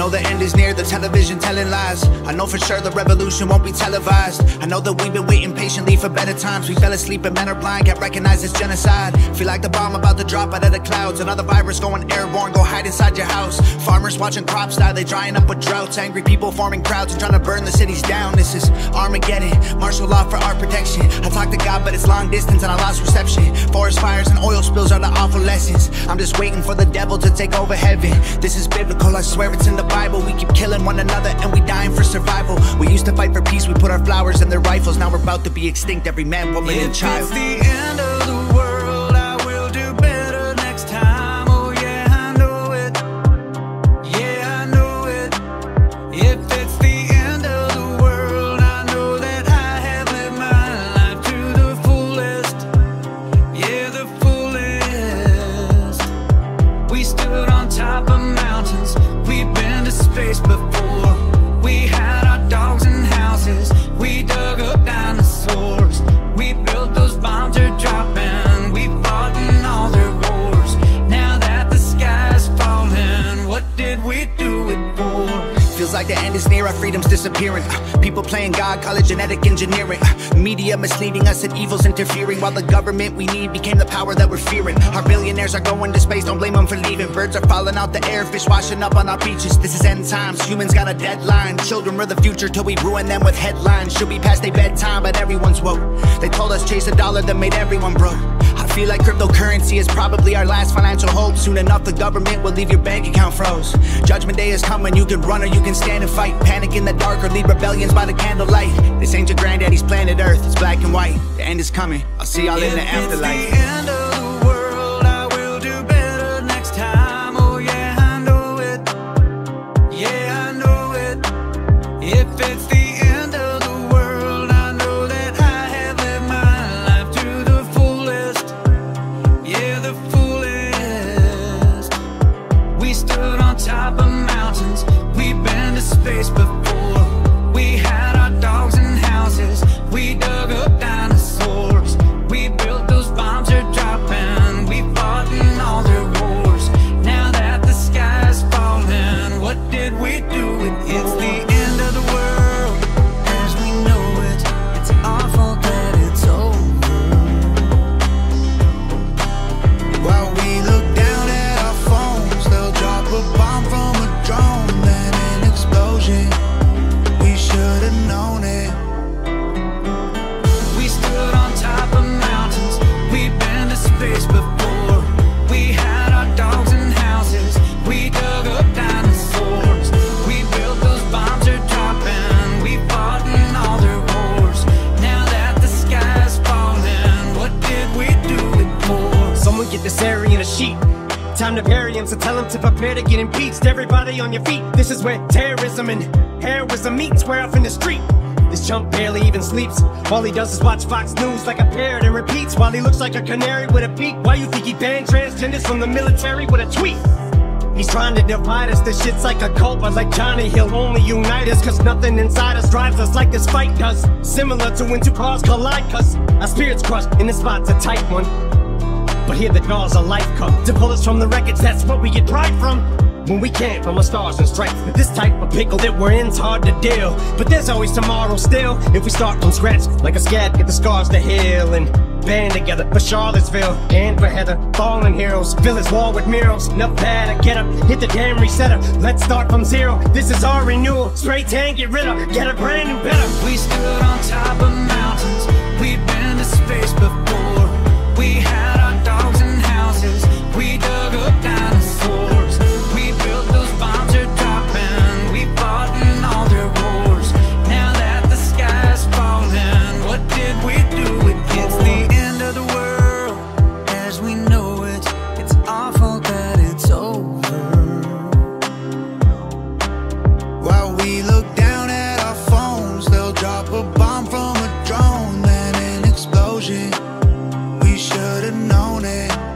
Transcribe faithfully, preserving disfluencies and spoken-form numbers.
know the end is near, the television telling lies. I know for sure the revolution won't be televised. I know that we've been waiting patiently for better times. We fell asleep and men are blind, get recognized as genocide. Feel like the bomb about to drop out of the clouds. Another virus going airborne, go hide inside your house. Farmers watching crops die, they drying up with droughts. Angry people forming crowds and trying to burn the cities down. This is Armageddon, martial law for our protection. I talk to God but it's long distance and I lost reception. Forest fires and oil spills are the awful lessons. I'm just waiting for the devil to take over heaven. This is biblical, I swear it's in the Bible. We keep killing one another and we dying for survival. We used to fight for peace, we put our flowers in their rifles. Now we're about to be extinct, every man, woman, and child. If it's the end of the world, I will do better next time. Oh yeah, I know it. Yeah, I know it. If it's the end of the world, I know that I have lived my life to the fullest. Yeah, the fullest. We stood on top of mountains, we've been to space before. We had our dogs and houses, we dug up dinosaurs. We built those bombs are dropping, we fought in all their wars. Now that the sky's falling, what did we do it for? Feels like the end is near, our freedom's disappearing. uh, People playing God, call it genetic engineering. uh, Media misleading us and evil's interfering. While the government we need became the power that we're fearing. Our billionaires are going to space, don't blame them for leaving. Birds are falling out the air, fish washing up on our beaches. This is end times, humans got a deadline. Children are the future till we ruin them with headlines. Should be past their bedtime but everyone's woke. They told us chase a dollar that made everyone broke. I feel like cryptocurrency is probably our last financial hope. Soon enough the government will leave your bank account froze. Judgment day is coming, you can run or you can stand and fight. Panic in the dark or lead rebellions by the candlelight. This ain't your granddaddy's planet Earth, it's black and white. The end is coming, I'll see y'all in the afterlife. If it's the end of the world, I will do better next time. Oh yeah, I know it. Yeah, I know it. If it's the end of the world, I know that I have lived my life to the fullest. Yeah, the fullest. We stood on top of mountains, we've been to space before. We had our dogs and houses, we dug up dinosaurs. We built those bombs are dropping, we fought in all their wars. Now that the sky's falling, what did we do it for? It's the end of the world as we know it. It's awful that it's over. While we look down at our phones, they'll drop a bomb from a drone, then an explosion. We should've known it. We stood on top of mountains, we've been to space before. We had our dogs and houses, we dug up dinosaurs. We built those bombs are dropping, we fought in all their wars. Now that the sky's falling, what did we do it for? Someone get this area in a sheet. Time to bury him, so tell him to prepare to get impeached. Everybody on your feet. This is where terrorism and heroism meet. Square off in the street. This chump barely even sleeps. All he does is watch Fox News like a parrot and repeats while he looks like a canary with a peak. Why you think he banned transgenders from the military with a tweet? He's trying to divide us, this shit's like a cult. But like Johnny, he'll only unite us, cause nothing inside us drives us like this fight does. Similar to when two cars collide, cause our spirits crushed in the spot's a tight one. But here the jaws of life come to pull us from the wreckage, that's what we get pride from. When we can't from our stars and stripes. But this type of pickle that we're in's hard to deal. But there's always tomorrow still, if we start from scratch. Like a scab, get the scars to heal and band together for Charlottesville and for Heather. Fallen heroes, fill his wall with murals. Enough bad to get up, hit the damn resetter. Let's start from zero, this is our renewal. Spray tan, get rid of, get a brand new better. We stood on top of mountains, we've been to space before. We had our dogs and houses, we dug up dinosaurs. We built those bombs are dropping, we fought in all their wars. Now that the sky's falling, what did we do it for? It's the end of the world as we know it. It's awful that it's over. While we look down at our phones, they'll drop a bomb from a drone, then an explosion. We should've known it.